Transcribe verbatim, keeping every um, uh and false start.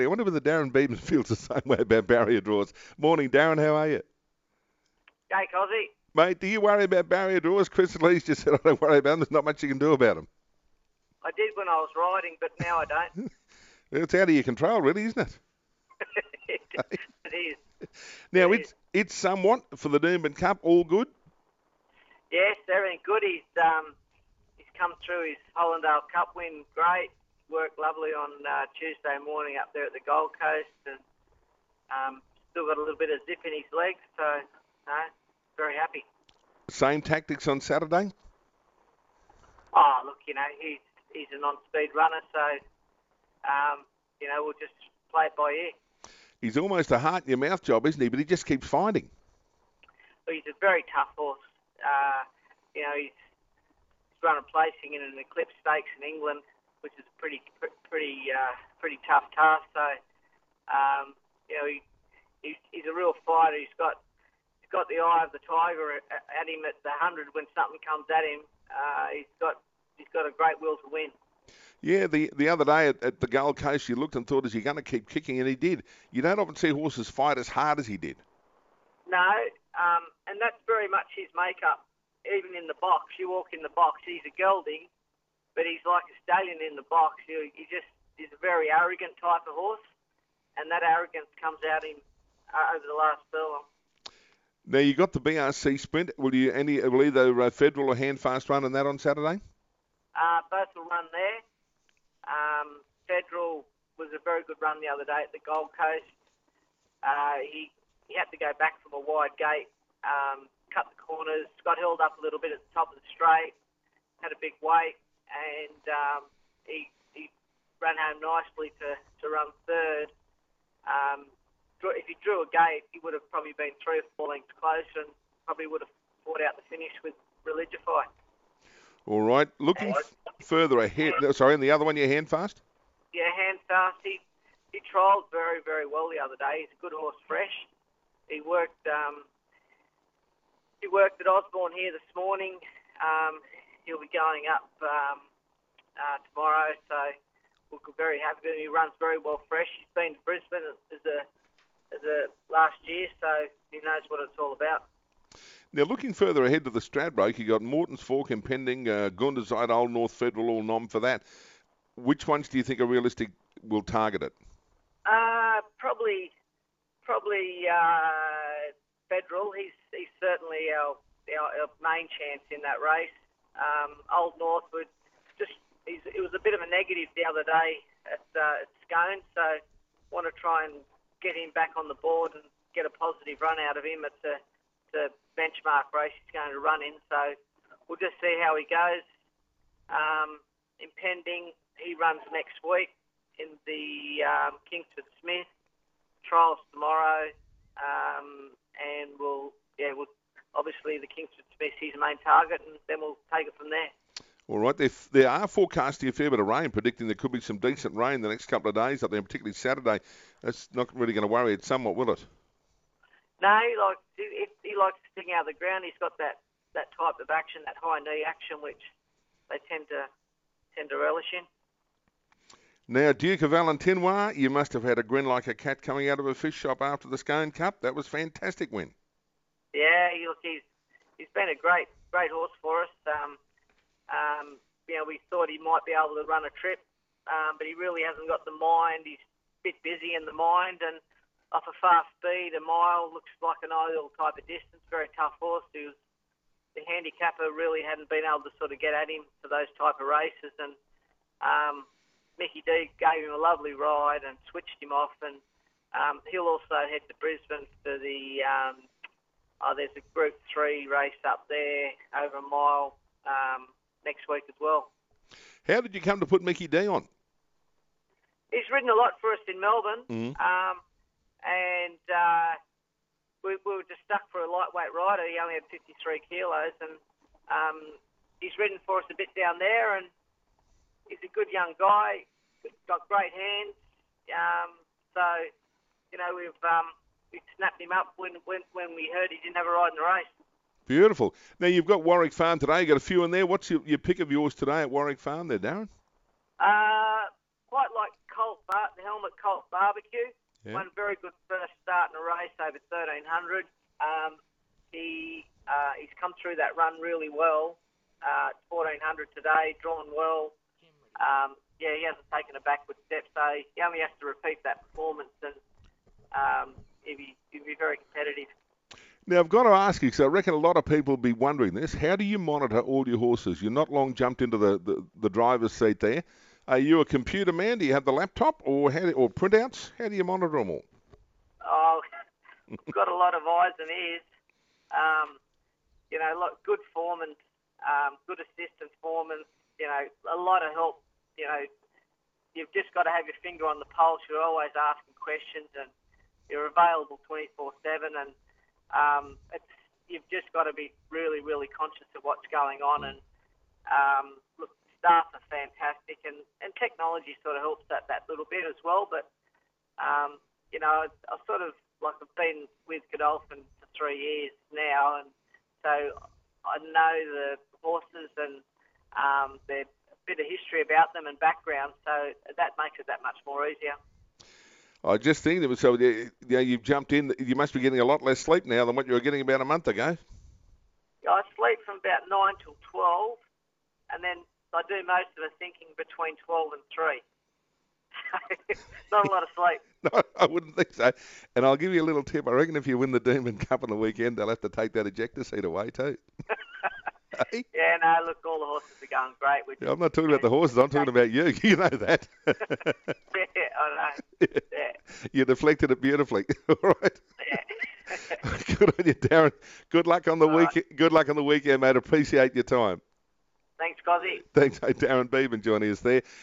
I wonder whether Darren Beaton feels the same way about barrier draws. Morning, Darren. How are you? Hey, Cozzy. Mate, do you worry about barrier draws? Chris at least just said, I don't worry about them. There's not much you can do about them. I did when I was riding, but now I don't. It's out of your control, really, isn't it? It is. Now, It it's is. it's somewhat for the Doomben Cup. All good? Yes, everything good. He's um he's come through his Hollindale Cup win. Great. Worked lovely on uh, Tuesday morning up there at the Gold Coast, and um, still got a little bit of zip in his legs. So, no, very happy. Same tactics on Saturday? Oh, look, you know, he's he's a non-speed runner, so um, you know, we'll just play it by ear. He's almost a heart in your mouth job, isn't he? But he just keeps finding. But he's a very tough horse. Uh, you know, he's, he's run a placing in an Eclipse Stakes in England, which is a pretty, pretty, uh, pretty tough task. So, um, you know, he, he's, he's a real fighter. He's got, he's got the eye of the tiger at, at him at the hundred when something comes at him. Uh, he's got, he's got a great will to win. Yeah, the the other day at, at the Gold Coast, you looked and thought, is he going to keep kicking? And he did. You don't often see horses fight as hard as he did. No, um, and that's very much his makeup. Even in the box, you walk in the box, he's a gelding, but he's like a stallion in the box. He, he just is a very arrogant type of horse, and that arrogance comes out in uh, over the last furlong. Now, you got the B R C Sprint. Will you any will either uh, Federal or Handfast run in that on Saturday? Uh, both will run there. Um, Federal was a very good run the other day at the Gold Coast. Uh, he he had to go back from a wide gate, um, cut the corners, got held up a little bit at the top of the straight, had a big weight, and um, he he ran home nicely to, to run third. Um, if he drew a gate, he would have probably been three or four lengths closer and probably would have fought out the finish with Religify. All right. Looking f- further ahead. Sorry, and the other one, your Handfast? Yeah, Handfast. He, he trialled very, very well the other day. He's a good horse, fresh. He worked um, he worked at Osborne here this morning. Um, he'll be going up um, uh, tomorrow, so we're very happy with him. He runs very well fresh. He's been to Brisbane as a, as a last year, so he knows what it's all about. Now, looking further ahead to the Stradbroke, you got Morton's Fork impending, uh, Gunderside, Old North Federal, all nom for that. Which ones do you think are realistic will target it? Uh, probably, probably uh, Federal. He's he's certainly our, our our main chance in that race. Um, Old North would just he's, it was a bit of a negative the other day at, uh, at Scone, so want to try and get him back on the board and get a positive run out of him. It's a the benchmark race he's going to run in, so we'll just see how he goes. Um, impending, he runs next week in the um, Kingsford Smith trials tomorrow, um, and we'll yeah, we'll obviously the Kingsford Smith is his main target, and then we'll take it from there. All right, there, there are forecasting a fair bit of rain, predicting there could be some decent rain the next couple of days up there, particularly Saturday. That's not really going to worry it somewhat, will it? No, he likes he, he likes sticking out of the ground. He's got that, that type of action, that high knee action, which they tend to tend to relish in. Now, Duke of Valentinois, you must have had a grin like a cat coming out of a fish shop after the Scone Cup. That was a fantastic win. Yeah, he, look, he's he's been a great great horse for us. Um, um, you know, we thought he might be able to run a trip, um, but he really hasn't got the mind. He's a bit busy in the mind, and off a fast speed, a mile looks like an ideal type of distance. Very tough horse. He was, the handicapper really hadn't been able to sort of get at him for those type of races, and um, Mickey D gave him a lovely ride and switched him off. And um, he'll also head to Brisbane for the um, oh, there's a Group Three race up there over a mile um, next week as well. How did you come to put Mickey D on? He's ridden a lot for us in Melbourne. Mm-hmm. Um, And uh, we, we were just stuck for a lightweight rider. He only had fifty-three kilos, and um, he's ridden for us a bit down there. And he's a good young guy. He's got great hands. Um, so, you know, we've um, we snapped him up when, when when we heard he didn't have a ride in the race. Beautiful. Now you've got Warwick Farm today. You got a few in there. What's your, your pick of yours today at Warwick Farm there, Darren? Uh, quite like Colt Bar- the Helmet Colt Barbecue. Yeah. One very good first start in a race over thirteen hundred. Um, he uh, he's come through that run really well. Uh, fourteen hundred today, drawn well. Um, yeah, he hasn't taken a backward step, so he only has to repeat that performance, and um, he'll be he'll be very competitive. Now, I've got to ask you, because I reckon a lot of people will be wondering this. How do you monitor all your horses? You're not long jumped into the, the, the driver's seat there. Are you a computer man? Do you have the laptop or how do, or printouts? How do you monitor them all? Oh, got a lot of eyes and ears. Um, you know, lot, good foremen, um, good assistant foremen. You know, a lot of help. You know, you've just got to have your finger on the pulse. You're always asking questions, and you're available twenty-four seven. And um, it's you've just got to be really, really conscious of what's going on. And um, look, staff are fantastic, and, and technology sort of helps that that little bit as well. But um, you know, I've sort of like I've been with Godolphin for three years now, and so I know the horses and um, there's a bit of history about them and background, so that makes it that much more easier. I just think that was so. You know, you've jumped in. You must be getting a lot less sleep now than what you were getting about a month ago. I sleep from about nine till twelve, and then I do most of the thinking between twelve and three. Not a lot of sleep. No, I wouldn't think so. And I'll give you a little tip. I reckon if you win the Demon Cup on the weekend, they'll have to take that ejector seat away too. Hey? Yeah, no, look, all the horses are going great. Which Yeah, I'm not talking about the horses. I'm talking about you. You know that. Yeah, I know. Yeah. You deflected it beautifully. All right. Yeah. Good on you, Darren. Good luck on the All week. right. Good luck on the weekend, mate. Appreciate your time. Thanks, Cozzy. Thanks, hey, Darren Bevan joining us there.